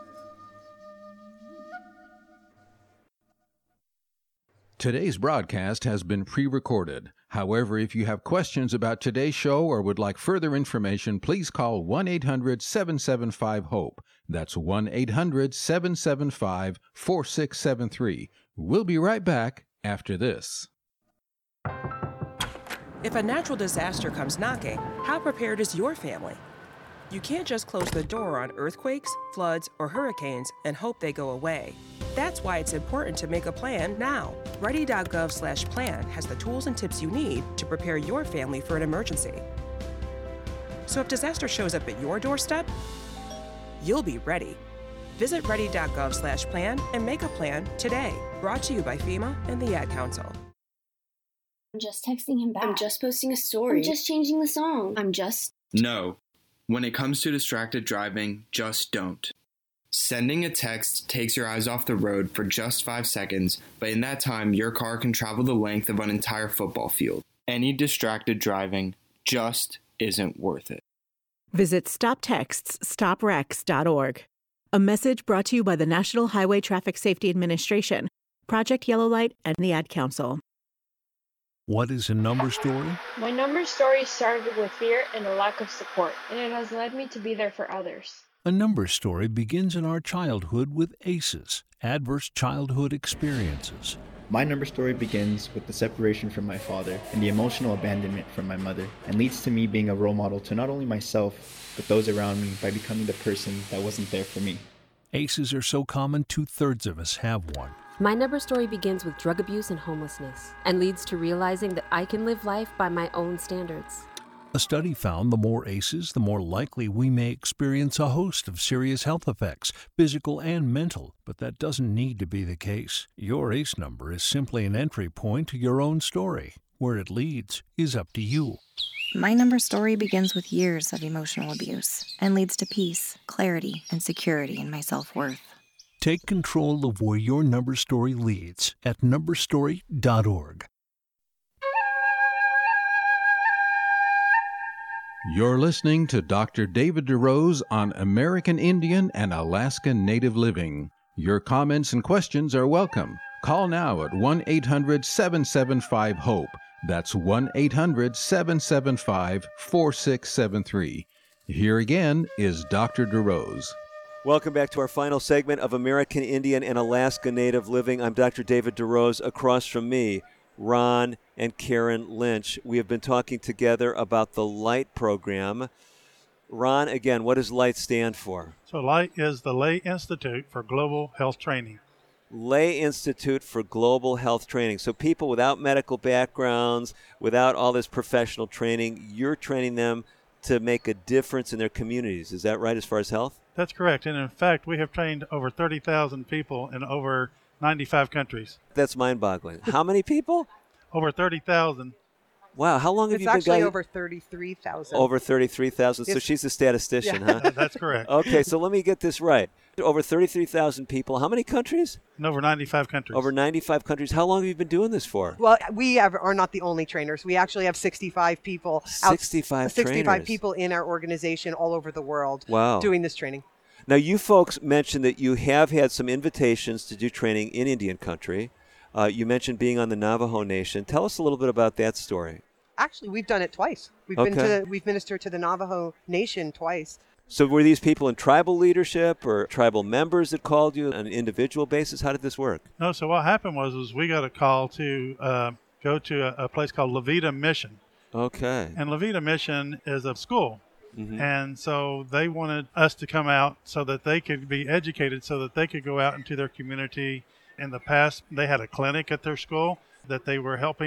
Today's broadcast has been pre-recorded. However, if you have questions about today's show or would like further information, please call 1-800-775-HOPE. That's 1-800-775-4673. We'll be right back after this. If a natural disaster comes knocking, how prepared is your family? You can't just close the door on earthquakes, floods, or hurricanes and hope they go away. That's why it's important to make a plan now. Ready.gov/plan has the tools and tips you need to prepare your family for an emergency. So if disaster shows up at your doorstep, you'll be ready. Visit ready.gov/plan and make a plan today. Brought to you by FEMA and the Ad Council. I'm just texting him back. I'm just posting a story. I'm just changing the song. No. When it comes to distracted driving, just don't. Sending a text takes your eyes off the road for just 5 seconds, but in that time, your car can travel the length of an entire football field. Any distracted driving just isn't worth it. Visit StopTextsStopWrecks.org. A message brought to you by the National Highway Traffic Safety Administration, Project Yellow Light, and the Ad Council. What is a number story? My number story started with fear and a lack of support, and it has led me to be there for others. A number story begins in our childhood with ACEs, adverse childhood experiences. My number story begins with the separation from my father and the emotional abandonment from my mother, and leads to me being a role model to not only myself, but those around me by becoming the person that wasn't there for me. ACEs are so common, 2/3 of us have one. My number story begins with drug abuse and homelessness, and leads to realizing that I can live life by my own standards. A study found the more ACEs, the more likely we may experience a host of serious health effects, physical and mental, but that doesn't need to be the case. Your ACE number is simply an entry point to your own story. Where it leads is up to you. My number story begins with years of emotional abuse and leads to peace, clarity, and security in my self-worth. Take control of where your number story leads at numberstory.org. You're listening to Dr. David DeRose on American Indian and Alaska Native Living. Your comments and questions are welcome. Call now at 1-800-775-HOPE. That's 1-800-775-4673. Here again is Dr. DeRose. Welcome back to our final segment of American Indian and Alaska Native Living. I'm Dr. David DeRose. Across from me, Ron and Karen Lynch. We have been talking together about the LIGHT program. Ron, again, what does LIGHT stand for? So LIGHT is the Lay Institute for Global Health Training. Lay Institute for Global Health Training. So people without medical backgrounds, without all this professional training, you're training them to make a difference in their communities. Is that right as far as health? That's correct. And in fact, we have trained over 30,000 people in over 95 countries. That's mind-boggling. How many people? Over 30,000. Wow. How long have you been It's actually over 33,000. Over 33,000. So she's a statistician, Yeah. huh? That's correct. Okay, so let me get this right. Over 33,000 people. How many countries? In over 95 countries. Over 95 countries. How long have you been doing this for? Well, we are not the only trainers. We actually have 65 people. 65 trainers. People in our organization all over the world doing this training. Now, you folks mentioned that you have had some invitations to do training in Indian country. You mentioned being on the Navajo Nation. Tell us a little bit about that story. Actually, we've done it twice. We've ministered to the Navajo Nation twice. So were these people in tribal leadership or tribal members that called you on an individual basis? How did this work? No, so what happened was we got a call to go to a place called Levita Mission. Okay. And Levita Mission is a school. Mm-hmm. And so they wanted us to come out so that they could be educated, so that they could go out into their community. In the past, they had a clinic at their school that they were helping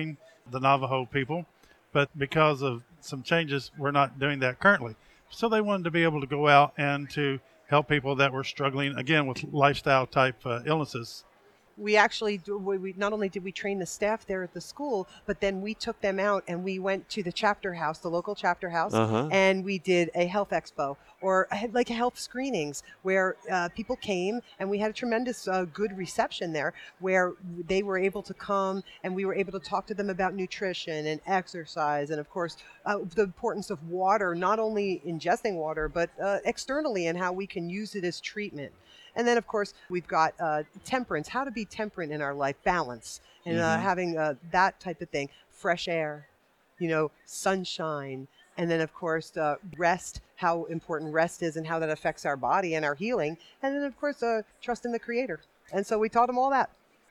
the Navajo people, but because of some changes, we're not doing that currently. So they wanted to be able to go out and to help people that were struggling, again, with lifestyle type illnesses. We actually, not only did we train the staff there at the school, but then we took them out and we went to the chapter house, the local chapter house, and we did a health expo, or like health screenings, where people came, and we had a tremendous good reception there, where they were able to come and we were able to talk to them about nutrition and exercise, and of course the importance of water, not only ingesting water, but externally, and how we can use it as treatment. And then, of course, we've got temperance, how to be temperate in our life, balance, and having that type of thing, fresh air, sunshine. And then, of course, rest, how important rest is and how that affects our body and our healing. And then, of course, trust in the Creator. And so we taught them all that.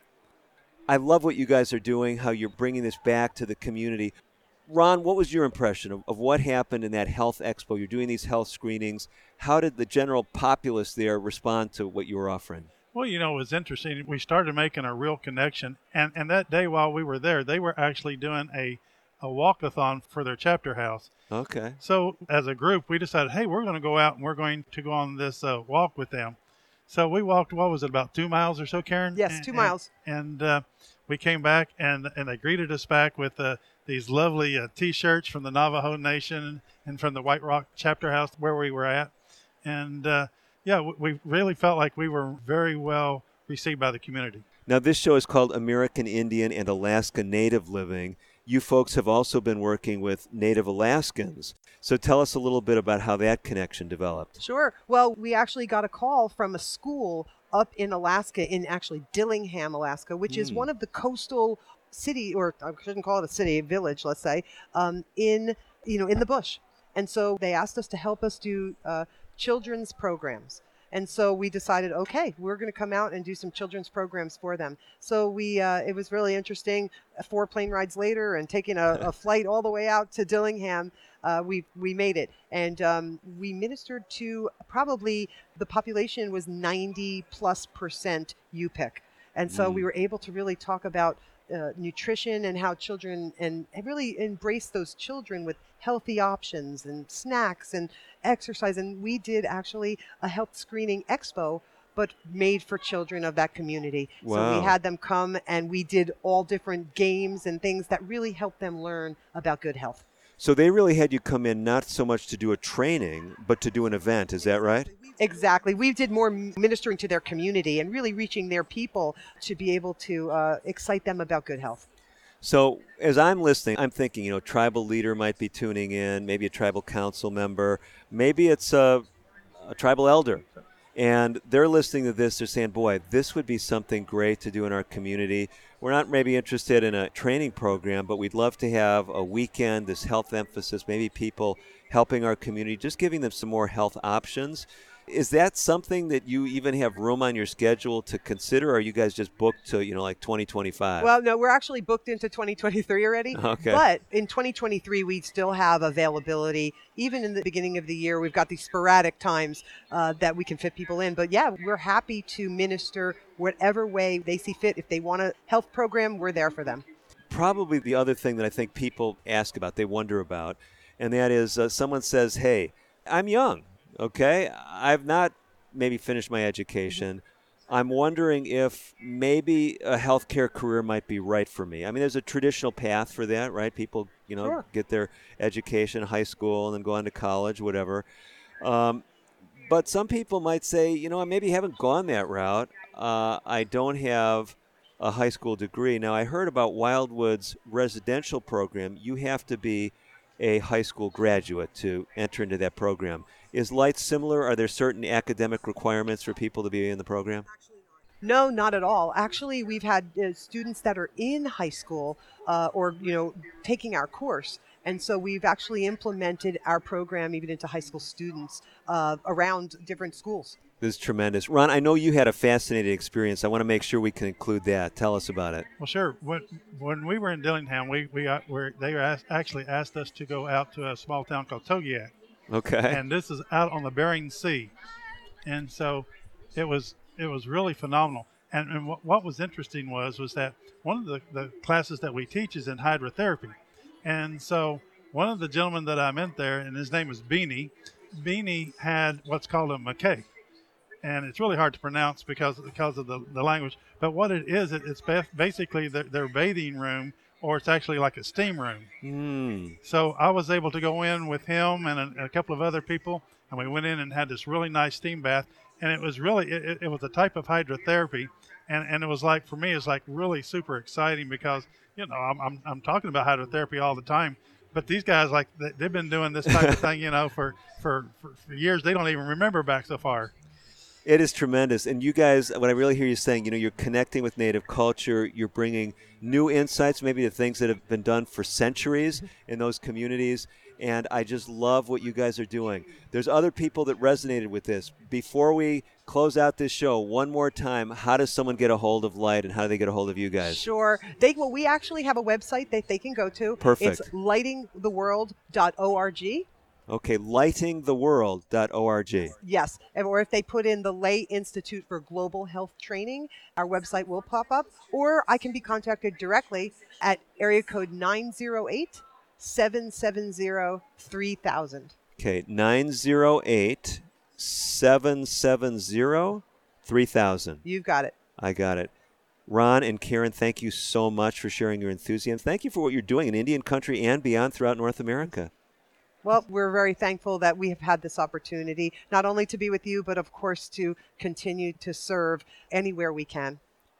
I love what you guys are doing, how you're bringing this back to the community. Ron, what was your impression of what happened in that health expo? You're doing these health screenings. How did the general populace there respond to what you were offering? Well, it was interesting. We started making a real connection. And that day while we were there, they were actually doing a walkathon for their chapter house. Okay. So as a group, we decided, hey, we're going to go out and we're going to go on this walk with them. So we walked, what was it, about 2 miles or so, Karen? Yes, 2 miles. And we came back, and they greeted us back with these lovely T-shirts from the Navajo Nation and from the White Rock Chapter House where we were at. And, we really felt like we were very well received by the community. Now, this show is called American Indian and Alaska Native Living. You folks have also been working with Native Alaskans. So tell us a little bit about how that connection developed. Sure. Well, we actually got a call from a school up in Alaska, in actually Dillingham, Alaska, which is one of the coastal city, or I shouldn't call it a city, a village, let's say, in the bush. And so they asked us to help us do children's programs. And so we decided, okay, we're going to come out and do some children's programs for them. So it was really interesting. 4 plane rides later and taking a flight all the way out to Dillingham, we made it. And we ministered to probably, the population was 90+% Yupik. And so we were able to really talk about nutrition and how children, and really embrace those children with healthy options and snacks and exercise. And we did actually a health screening expo, but made for children of that community. Wow. So we had them come and we did all different games and things that really helped them learn about good health. So they really had you come in not so much to do a training, but to do an event. Is that right? Exactly. We did more ministering to their community and really reaching their people to be able to excite them about good health. So as I'm listening, I'm thinking, tribal leader might be tuning in, maybe a tribal council member, maybe it's a tribal elder. And they're listening to this, they're saying, boy, this would be something great to do in our community. We're not maybe interested in a training program, but we'd love to have a weekend, this health emphasis, maybe people helping our community, just giving them some more health options. Is that something that you even have room on your schedule to consider, or are you guys just booked to, like 2025? Well, no, we're actually booked into 2023 already. Okay. But in 2023, we still have availability. Even in the beginning of the year, we've got these sporadic times that we can fit people in. But yeah, we're happy to minister whatever way they see fit. If they want a health program, we're there for them. Probably the other thing that I think people ask about, they wonder about, and that is someone says, hey, I'm young. Okay, I've not maybe finished my education. I'm wondering if maybe a healthcare career might be right for me. I mean, there's a traditional path for that, right? People, Sure. get their education, high school, and then go on to college, whatever. But some people might say, I maybe haven't gone that route. I don't have a high school degree. Now, I heard about Wildwood's residential program. You have to be a high school graduate to enter into that program. Is Light similar? Are there certain academic requirements for people to be in the program? No, not at all. Actually, we've had students that are in high school or taking our course. And so we've actually implemented our program even into high school students around different schools. This is tremendous. Ron, I know you had a fascinating experience. I want to make sure we can include that. Tell us about it. Well, sure. When we were in Dillingham, they actually asked us to go out to a small town called Togiak. Okay. And this is out on the Bering Sea. And so it was really phenomenal. And what was interesting was that one of the classes that we teach is in hydrotherapy. And so one of the gentlemen that I met there, and his name was Beanie had what's called a McKay. And it's really hard to pronounce because of the language. But what it is, it's basically their bathing room, or it's actually like a steam room. So I was able to go in with him and a couple of other people, and we went in and had this really nice steam bath. And it was really, it was a type of hydrotherapy. And it was like, for me, it's like really super exciting because, you know, I'm talking about hydrotherapy all the time. But these guys, like, they've been doing this type of thing, you know, for years. They don't even remember back so far. It is tremendous. And you guys, what I really hear you saying, you know, you're connecting with Native culture. You're bringing new insights, maybe to things that have been done for centuries in those communities. And I just love what you guys are doing. There's other people that resonated with this. Before we close out this show, one more time, how does someone get a hold of Light, and how do they get a hold of you guys? Sure. We actually have a website that they can go to. Perfect. It's lightingtheworld.org. Okay, lightingtheworld.org. Yes, or if they put in the Lay Institute for Global Health Training, our website will pop up, or I can be contacted directly at area code 908-770-3000. Okay, 908-770-3000. You've got it. I got it. Ron and Karen, thank you so much for sharing your enthusiasm. Thank you for what you're doing in Indian country and beyond throughout North America. Well, we're very thankful that we have had this opportunity, not only to be with you, but of course to continue to serve anywhere we can.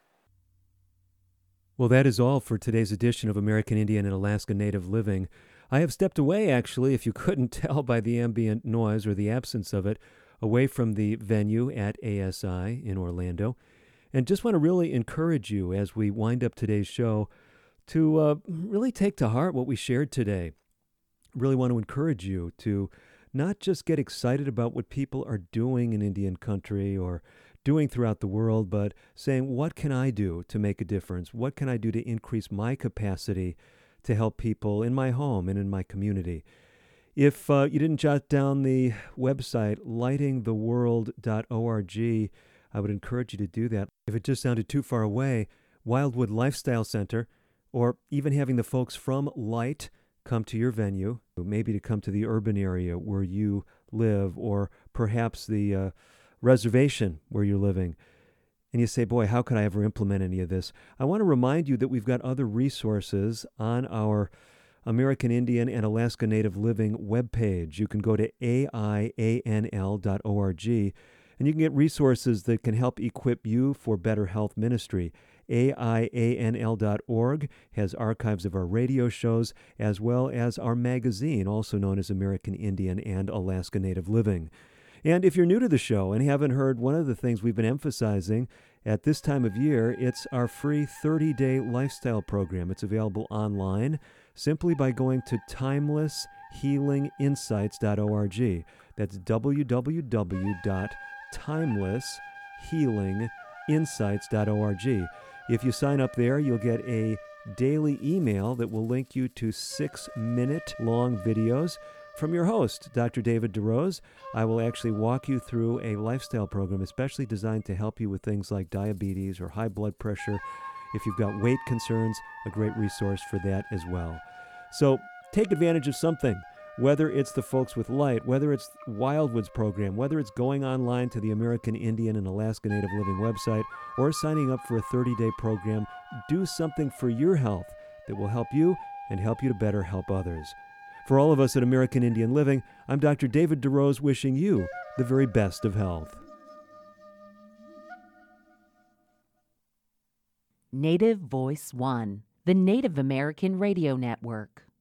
Well, that is all for today's edition of American Indian and Alaska Native Living. I have stepped away, actually, if you couldn't tell by the ambient noise or the absence of it, away from the venue at ASI in Orlando. And just want to really encourage you as we wind up today's show to really take to heart what we shared today. Really want to encourage you to not just get excited about what people are doing in Indian country or doing throughout the world, but saying, what can I do to make a difference? What can I do to increase my capacity to help people in my home and in my community? If you didn't jot down the website, lightingtheworld.org, I would encourage you to do that. If it just sounded too far away, Wildwood Lifestyle Center, or even having the folks from Light come to your venue, maybe to come to the urban area where you live, or perhaps the reservation where you're living, and you say, boy, how could I ever implement any of this? I want to remind you that we've got other resources on our American Indian and Alaska Native Living webpage. You can go to aianl.org, and you can get resources that can help equip you for better health ministry. aianl.org has archives of our radio shows as well as our magazine, also known as American Indian and Alaska Native Living. And if you're new to the show and haven't heard one of the things we've been emphasizing at this time of year, it's our free 30-day lifestyle program. It's available online simply by going to timelesshealinginsights.org. That's www.timelesshealinginsights.org. If you sign up there, you'll get a daily email that will link you to 6-minute-long videos from your host, Dr. David DeRose. I will actually walk you through a lifestyle program especially designed to help you with things like diabetes or high blood pressure. If you've got weight concerns, a great resource for that as well. So take advantage of something, whether it's the folks with Light, whether it's Wildwood's program, whether it's going online to the American Indian and Alaska Native Living website, or signing up for a 30-day program. Do something for your health that will help you and help you to better help others. For all of us at American Indian Living, I'm Dr. David DeRose wishing you the very best of health. Native Voice One, the Native American Radio Network.